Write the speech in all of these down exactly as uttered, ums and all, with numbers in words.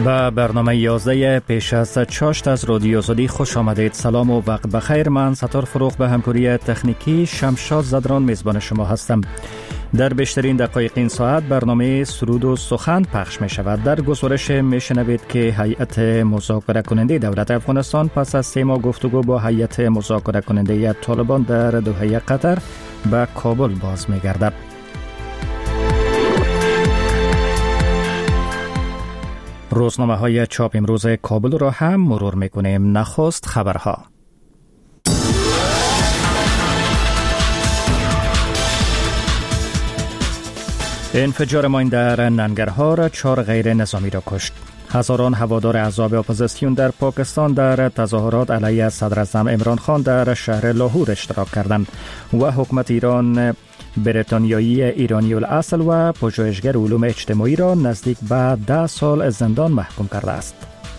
به برنامه یازده پیش از چاشت از رادیو آزادی خوش آمدید. سلام و وقت بخیر. من ستار فروغ به همکاری تکنیکی شمشاد زدران میزبان شما هستم. در بیشترین دقایق این ساعت برنامه سرود و سخن پخش می شود. در گزارش می شنوید که هیئت مذاکره کننده دولت افغانستان پس از سه ماه گفتگو با هیئت مذاکره کننده طالبان در دوحه قطر به کابل باز می گردد. روزنامه های چاپ امروز کابل را هم مرور می کنیم. نخست خبرها. انفجار ماین در ننگرهار چهار غیر نظامی را کشت. هزاران هوادار احزاب اپوزیسیون در پاکستان در تظاهرات علیه صدر اعظم عمران خان در شهر لاهور اشتراک کردند و حکومت ایران بریتانیایی ایرانی الاصل و پژوهشگر علوم اجتماعی را نزدیک به ده سال زندان محکوم کرده است.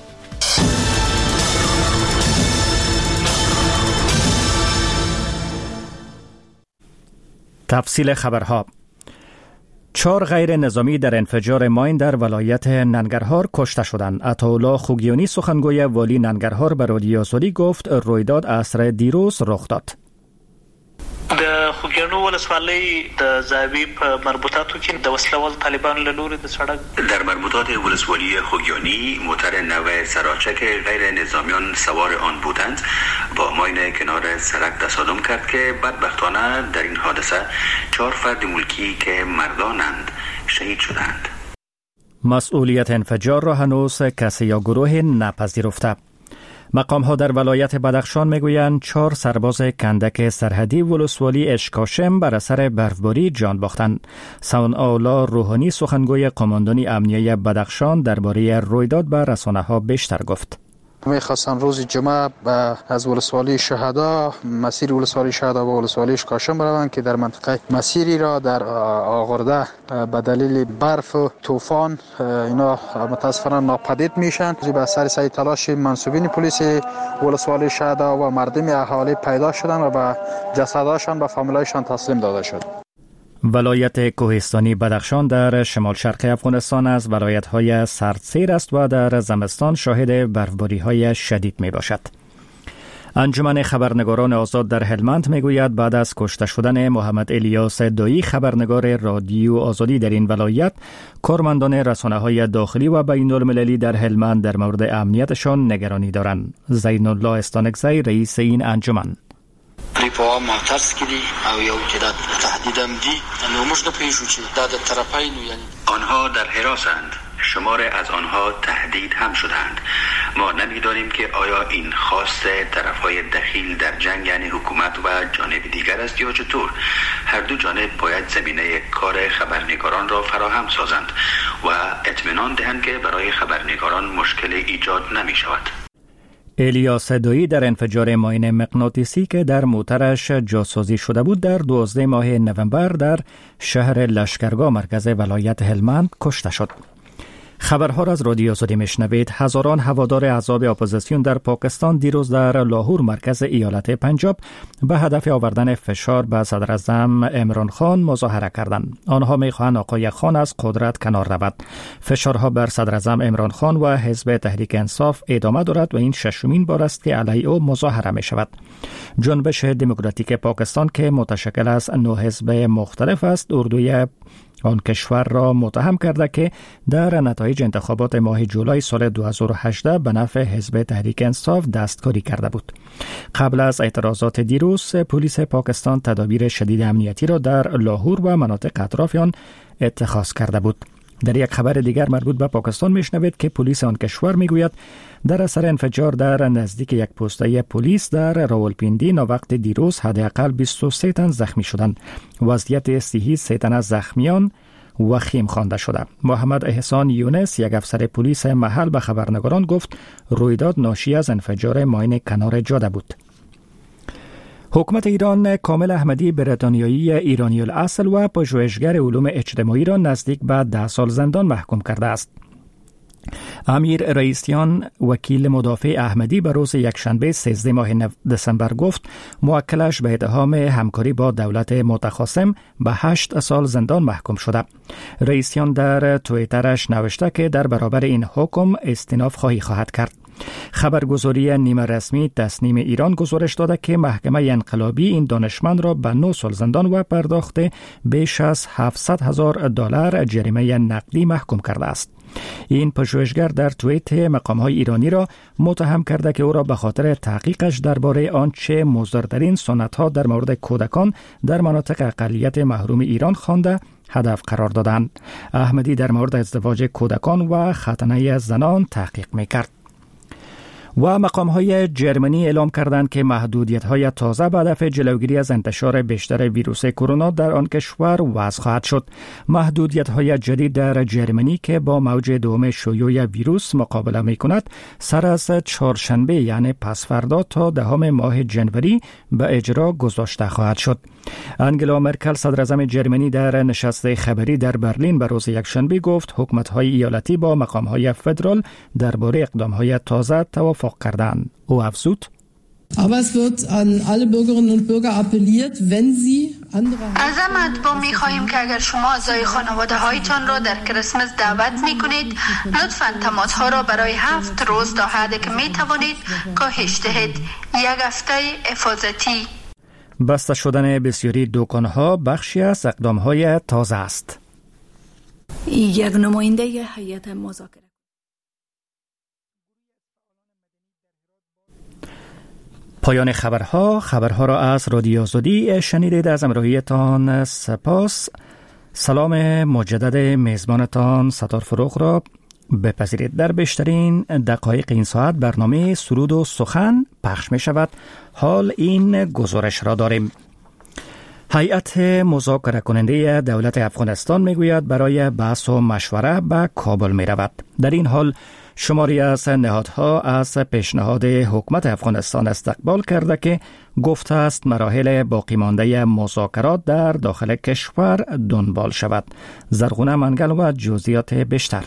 تفصیل خبرها. چهار غیر نظامی در انفجار ماین در ولایت ننگرهار کشته شدند. عطاالله خوگیانی سخنگوی والی ننگرهار به رادیو آزادی گفت رویداد عصر دیروز رخ داد. د خوګیانو ولسوالۍ د زاوی په مربوطاتو کې د وسلوال طالبان له لوري د سړک در مربوطات ولسوالی خوگیانی موتر نو سراچک غیر نظامیان سوار آن بودند با ماین کنار سرک تصادم کرد که بدبختانه در این حادثه چهار فرد ملکی که مردانند شهید شدند. مسئولیت انفجار را هنوز کسی یا گروه نپذیرفته. مقام ها در ولایت بدخشان میگویند چهار سرباز کندک سرحدی ولسوالی اشکاشم بر اثر برفباری جان باختند. ثناءالله روحانی سخنگوی قماندانی امنیه بدخشان درباره رویداد به رسانه ها بیشتر گفت. میخواستن روز جمعه از ولسوالی شهدا مسیر ولسوالی شهدا و ولسوالی اشکاشم بروند که در منطقه مسیری را در آغرده به دلیل برف و طوفان اینا متاسفانه ناپدید میشن. به اثر سعی تلاش منصوبین پلیس ولسوالی شهدا و مردم اهالی پیدا شدن و به جسدهاشان به فامیلایشان تسلیم داده شد. ولایت کوهستانی بدخشان در شمال شرق افغانستان از ولایت‌های سردسیر است و در زمستان شاهد برفباری‌های شدید می‌باشد. انجمن خبرنگاران آزاد در هلمند میگوید بعد از کشته شدن محمد الیاس دایی خبرنگار رادیو آزادی در این ولایت، کارمندان رسانه‌های داخلی و بین‌المللی در هلمند در مورد امنیتشان نگرانی دارند. زین الله استانکزی رئیس این انجمن په ما ترس کې دي او یو چې دا تهدید هم دي نو موږ نه پېژنو چې دا د طرفینو یعنی آنها در حراسند. شمار از آنها تهدید هم شدند. ما نمی‌دانیم که آیا این خواست طرفهای دخیل در جنگ یعنی حکومت و جانب دیگر است یا چطور. هر دو جانب باید زمینه کار خبرنگاران را فراهم سازند و اطمینان دهند که برای خبرنگاران مشکل ایجاد نمی‌شود. الیاس دایی در انفجار ماین مغناطیسی که در موترش جاسازی شده بود در دوازده ماه نوامبر در شهر لشکرگاه مرکز ولایت هلمند کشته شد. خبرها را از رادیو آزادی میشنوید. هزاران هوادار احزاب اپوزیسیون در پاکستان دیروز در لاهور مرکز ایالت پنجاب به هدف آوردن فشار به صدر اعظم عمران خان مظاهره کردند. آنها میخواهند آقای خان از قدرت کنار رود. فشارها بر صدر اعظم عمران خان و حزب تحریک انصاف ادامه دارد و این ششمین بار است که علیه او مظاهره می شود. جنبش دموکراتیک پاکستان که متشکل از نه حزب مختلف است، اردوی آن کشور را متهم کرده که در نتایج انتخابات ماه جولای سال دو هزار و هجده به نفع حزب تحریک انصاف دستکاری کرده بود. قبل از اعتراضات دیروز، پلیس پاکستان تدابیر شدید امنیتی را در لاهور و مناطق اطراف آن اتخاذ کرده بود. در یک خبر دیگر مربوط به پاکستان میشنوید که پلیس آن کشور میگوید در اثر انفجار در نزدیک یک پوسته پلیس در راولپیندی ناوقت دیروز حداقل بیست و سه تن زخمی شدند. وضعیت صحی سه تن از زخمیان وخیم خوانده شده. محمد احسان یونس یک افسر پلیس محل به خبرنگاران گفت رویداد ناشی از انفجار ماین کنار جاده بود. حکومت ایران کامل احمدی بریتانیایی ایرانی الاصل و پژوهشگر علوم اجتماعی را نزدیک به ده سال زندان محکوم کرده است. امیر رئیسیان وکیل مدافع احمدی به روز یکشنبه سیزده ماه دسامبر گفت موکلش به اتهام همکاری با دولت متخاصم به هشت سال زندان محکوم شده. رئیسیان در توییترش نوشته که در برابر این حکم استئناف خواهی خواهد کرد. خبرگزاری نیمه رسمی تسنیم ایران گزارش داده که محکمه انقلابی این دانشمند را به نه سال زندان و پرداخت بیش از هفتصد هزار دلار جریمه نقدی محکوم کرده است. این پژوهشگر در توییت مقام‌های ایرانی را متهم کرده که او را به خاطر تحقیقش درباره آنچه مضرترین سنت‌ها در مورد کودکان در مناطق اقلیت محروم ایران خوانده هدف قرار دادند. احمدی در مورد ازدواج کودکان و ختنه زنان تحقیق می‌کرد. و مقام‌های جرمنی اعلام کردند که محدودیت‌های تازه به هدف جلوگیری از انتشار بیشتر ویروس کرونا در آن کشور وضع خواهد شد. محدودیت‌های جدید در جرمنی که با موج دوم شیوع ویروس مقابله می‌کند، سر از چهارشنبه یعنی پس فردا تا دهم ماه جنوری به اجرا گذاشته خواهد شد. انگلا مرکل صدر اعظم جرمنی در نشست خبری در برلین به روز یکشنبه گفت حکومت‌های ایالتی با مقام‌های فدرال درباره اقدام‌های تازه توافق کردند. او افزود: Aber es wird an alle Bürgerinnen und Bürger appelliert, wenn sie andere از مردم می‌خواهیم که اگر شما اعضای خانواده هایتان را در کریسمس دعوت می‌کنید، لطفاً تماس‌ها را برای هفت روز تا حدی که می‌توانید کاهش دهید. یک هفته حفاظتی. بسته شدن بسیاری دکان‌ها بخشی از اقدام‌های تازه است. یک نماینده هیئت مذاکره پایان خبرها خبرها را از رادیو آزادی شنیدید. از همراهیتان سپاس. سلام مجدد میزبانتان ستار فروغ را بپذیرید. در بیشترین دقایق این ساعت برنامه سرود و سخن پخش می شود. حال این گزارش را داریم. هیئت مذاکره کننده دولت افغانستان می گوید برای بحث و مشوره به کابل می رود. در این حال شماری از نهادها از پیشنهاد حکومت افغانستان استقبال کرده که گفته است مراحل باقی مانده مذاکرات در داخل کشور دنبال شود. زرغونه منگل و جزئیات بیشتر.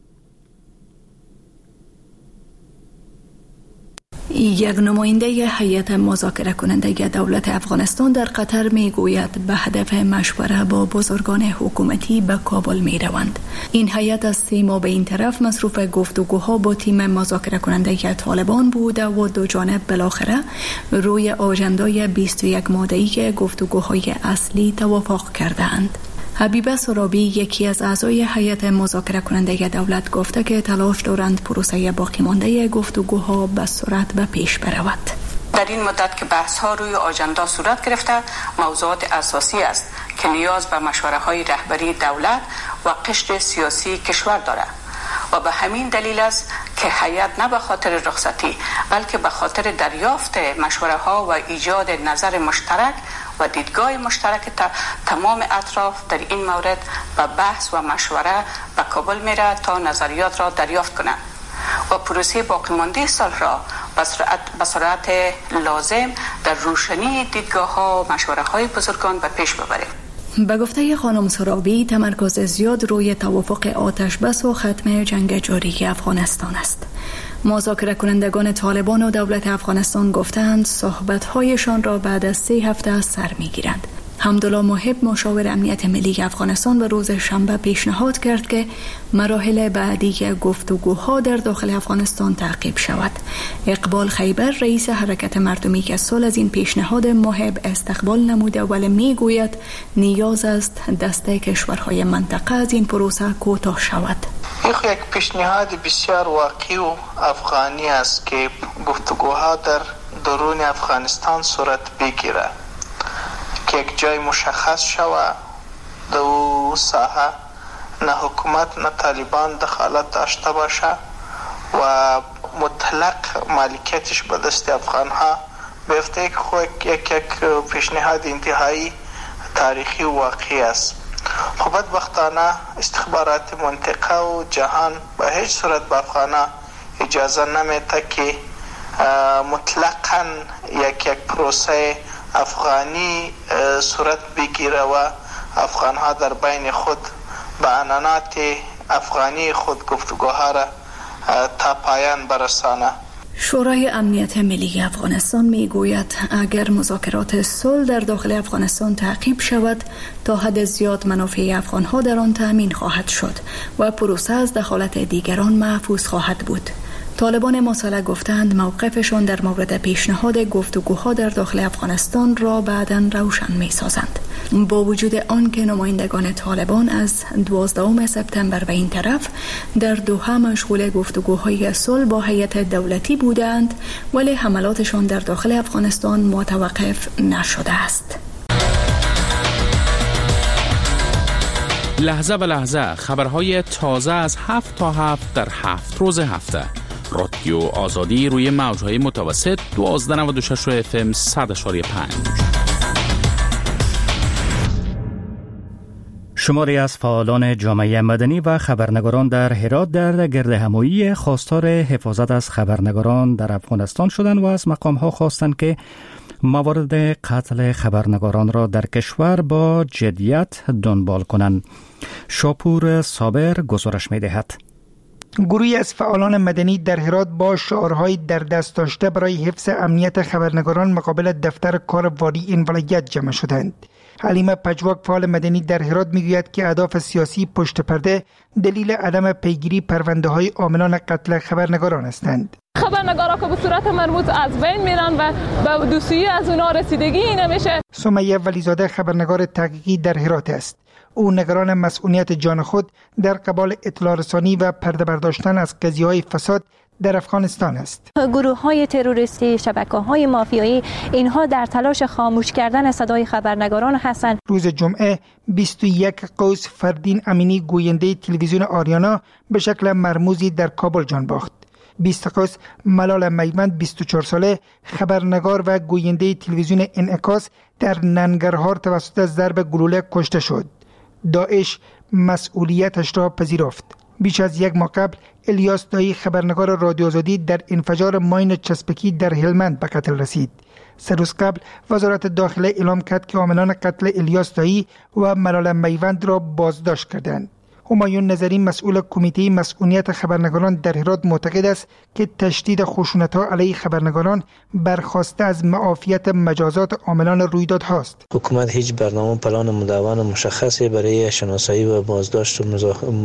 یک نماینده هیئت مذاکره کننده دولت افغانستان در قطر می گوید به هدف مشوره با بزرگان حکومتی به کابل می روند. این هیئت از سه ماه به این طرف مصروف گفتگوها با تیم مذاکره کننده طالبان بوده و دو جانب بالاخره روی آژندای بیست و یک ماده‌ای گفتگوهای اصلی توافق کردند. حبیبه سرابی یکی از اعضای هیئت مذاکره کننده دولت گفته که تلاش دارند پروسه باقی مانده گفتگوها به سرعت به پیش برود. در این مدت که بحث ها روی آژندا صورت گرفته، موضوعات اساسی است که نیاز به مشوره های رهبری دولت و قشر سیاسی کشور دارد و به همین دلیل است که هیئت نه به خاطر رخصتی بلکه به خاطر دریافت مشوره ها و ایجاد نظر مشترک و دیدگاه مشترک تمام اطراف در این مورد به بحث و مشوره به کابل میره تا نظریات را دریافت کنند و پروسه باقی مانده صلح را به سرعت, به سرعت لازم در روشنی دیدگاه ها و مشوره های بزرگان به پیش ببره. به گفته خانم سرابی تمرکز زیاد روی توافق آتش بس و ختم جنگ جاری افغانستان است. مذاکره کنندگان طالبان و دولت افغانستان گفتند صحبت‌هایشان را بعد از سه هفته سر می‌گیرند. حمدالله محب مشاور امنیت ملی افغانستان به روز شنبه پیشنهاد کرد که مراحل بعدی گفتگوها در داخل افغانستان تعقیب شود. اقبال خیبر رئیس حرکت مردمی که سال از این پیشنهاد محب استقبال نموده ولی میگوید نیاز است دست کشورهای منطقه از این پروسه کوتاه شود. یک پیشنهاد بسیار واقعی و افغانی است که گفتگوها در درون افغانستان صورت بگیرد که یک جای مشخص شود دو ساحه نه حکومت نه طالبان دخالت داشته باشه و مطلق مالکیتش به دست افغان ها بیفته که خود یک یک پیشنهاد انتهایی تاریخی و واقعی است. خب بدبختانه استخبارات منطقه و جهان به هیچ صورت به افغان ها اجازه نمیده که مطلقاً یک یک پروسه افغانی صورت بگیره و افغان ها در بین خود به عنانات افغانی خود گفتگوها را تا پایان برسانه. شورای امنیت ملی افغانستان می گوید اگر مذاکرات صلح در داخل افغانستان تعقیب شود تا حد زیاد منافع افغانها در آن تأمین خواهد شد و پروسه از دخالت دیگران محفوظ خواهد بود. طالبان مسلح گفتند موقفشان در مورد پیشنهاد گفتگوها در داخل افغانستان را بعداً روشن می سازند. با وجود آن که نمایندگان طالبان از دوازدهم سپتامبر به این طرف در دوحه مشغول گفتگوهای صلح با هیئت دولتی بودند، ولی حملاتشان در داخل افغانستان متوقف نشده است. لحظه به لحظه خبرهای تازه از هفت تا هفت در هفت روز هفته. رادیو آزادی روی موجهای متوسط دوازده نود و شش اف ام صد و پنج. شماری از فعالان جامعه مدنی و خبرنگاران در هرات در گردهمایی خواستار حفاظت از خبرنگاران در افغانستان شدند و از مقام‌ها خواستند که موارد قتل خبرنگاران را در کشور با جدیت دنبال کنند. شاپور صابر گزارش می‌دهد. گروهی از فعالان مدنی در هرات با شعارهای در دست داشته برای حفظ امنیت خبرنگاران مقابل دفتر کار والی این ولایت جمع شدند. حلیمه پژواک فعال مدنی در هرات میگوید که اهداف سیاسی پشت پرده دلیل عدم پیگیری پرونده‌های عاملان قتل خبرنگاران هستند. خبرنگارا که به صورت مرموز از بین میرن و به دوسیه از اونا رسیدگی نمیشه. سمیه ولیزاده خبرنگار تحقیقی در هرات است. او نگران مسئولیت جان خود در قبال اطلاع رسانی و پرده برداشتن از قضیه‌های فساد در افغانستان است. گروه‌های تروریستی، شبکه‌های مافیایی، اینها در تلاش خاموش کردن صدای خبرنگاران هستند. روز جمعه بیست و یک قوس فردین امینی گوینده تلویزیون آریانا به شکل مرموزی در کابل جان باخت. بیست قوس ملال میوند بیست و چهار ساله خبرنگار و گوینده تلویزیون انعکاس در ننگرهار توسط ضرب گلوله کشته شد. داعش مسئولیتش را پذیرفت. بیش از یک ماه قبل الیاس دایی خبرنگار رادیو آزادی در انفجار ماین چسبکی در هلمند به قتل رسید. سه روز قبل وزارت داخله اعلام کرد که عاملان قتل الیاس دایی و ملال میوند را بازداشت کردند. همایون نظری مسئول کمیته مسئولیت خبرنگاران در هرات معتقد است که تشدید خشونت‌ها علیه خبرنگاران برخواسته از معافیت مجازات عاملان رویدادهاست. حکومت هیچ برنامه پلان مدون مشخصی برای شناسایی و بازداشت و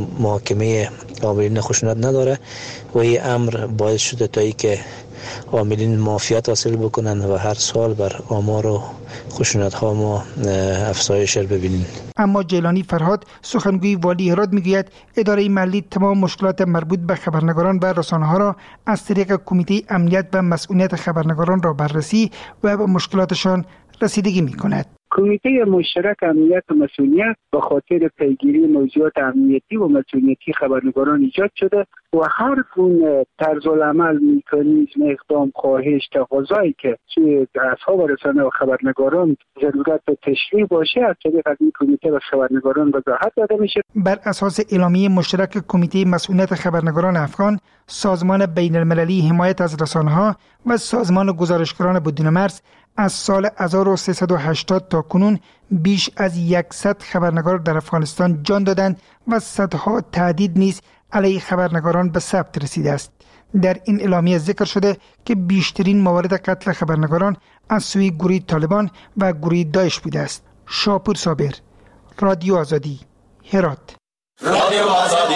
محاکمه عاملین خشونت نداره و این امر باعث شده تا اینکه عاملین معافیت حاصل بکنند و هر سال بر آمار و خشونت ها ما افزایش ببینیم. اما جیلانی فرهاد سخنگوی والی هرات میگوید اداره محلی تمام مشکلات مربوط به خبرنگاران و رسانه ها را از طریق کمیته امنیت و مسئولیت خبرنگاران را بررسی و به مشکلاتشان رسیدگی میکند. کمیته مشترک امنیت و مسئولیت به خاطر پیگیری موضوعات امنیتی و مسئولیتی خبرنگاران ایجاد شده و هر گونه طرز العمل، مکانیزم، اقدام، خواهش، تقاضایی که سوی اصحاب رسانه و خبرنگاران ضرورت به تشریح باشه از طریق این کمیته و خبرنگاران وضاحت داده میشه. بر اساس اعلامیه مشترک کمیته مسئولیت خبرنگاران افغان، سازمان بین المللی حمایت از رسانه‌ها و سازمان گزارشگران بدون مرز از سال هزار و سیصد و هشتاد تا کنون بیش از صد خبرنگار در افغانستان جان دادند و صدها تهدید نیز علیه خبرنگاران به ثبت رسیده است. در این اعلامیه ذکر شده که بیشترین موارد قتل خبرنگاران از سوی گروه طالبان و گروه داعش بوده است. شاپور صابر، رادیو آزادی، هرات. رادیو آزادی.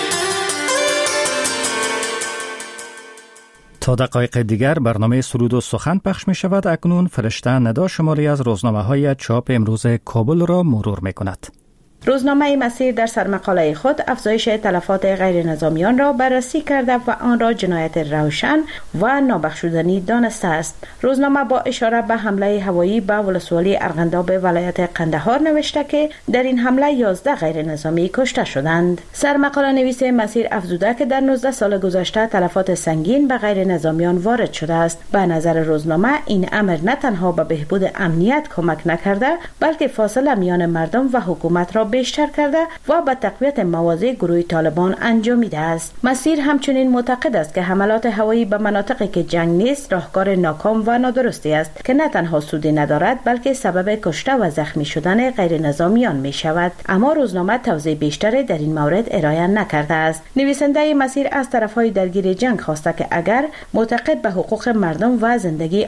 تا دقایق دیگر برنامه سرود و سخن پخش می شود. اکنون فرشته ندا شماری از روزنامه های چاپ امروز کابل را مرور می کند. روزنامه مسیر در سرمقاله خود افزایش تلفات غیر نظامیان را بررسی کرده و آن را جنایت روشن و نابخشودنی دانسته است. روزنامه با اشاره به حمله هوایی به ولسوالی ارغنداب ولایت قندهار نوشته که در این حمله یازده غیر نظامی کشته شدند. سرمقاله نویس مسیر افزوده که در نوزده سال گذشته تلفات سنگین به غیر نظامیان وارد شده است. به نظر روزنامه این امر نه تنها به بهبود امنیت کمک نکرده بلکه فاصله میان مردم و حکومت را بیشتر کرده و به تقویت مواضع گروه طالبان انجامیده است. مسیر همچنین معتقد است که حملات هوایی به مناطقی که جنگ نیست راهکار ناکام و نادرستی است که نه تنها سودی ندارد بلکه سبب کشته و زخمی شدن غیر نظامیان می شود. اما روزنامه توضیح بیشتری در این مورد ارائه نکرده است. نویسنده مسیر از طرفهای درگیر جنگ خواسته که اگر معتقد به حقوق مردم و زندگی